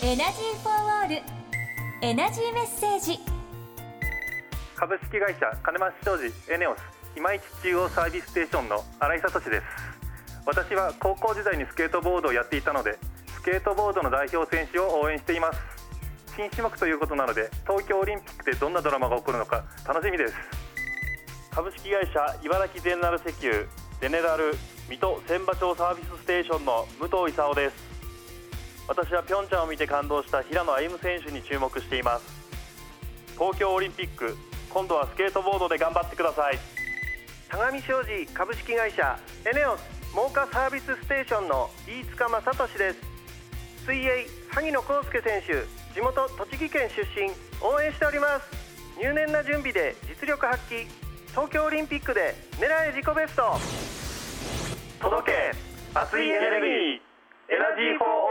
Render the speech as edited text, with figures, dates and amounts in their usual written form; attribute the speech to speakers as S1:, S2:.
S1: エナジーフォーオールエナジーメッセージ。
S2: 株式会社金増商事エネオス今市中央サービスステーションの新井聡です。私は高校時代にスケートボードをやっていたので、スケートボードの代表選手を応援しています。新種目ということなので、東京オリンピックでどんなドラマが起こるのか楽しみです。
S3: 株式会社茨城ゼネラル石油ゼネラル水戸千葉町サービスステーションの武藤勲です。私はピョンチャンを見て感動した平野歩夢選手に注目しています。東京オリンピック、今度はスケートボードで頑張ってください。
S4: 相模商事株式会社エネオス真岡サービスステーションの飯塚正俊です。水泳萩野公介選手、地元栃木県出身、応援しております。入念な準備で実力発揮、東京オリンピックで狙え自己ベスト。届け熱いエネルギー、エナジーフォー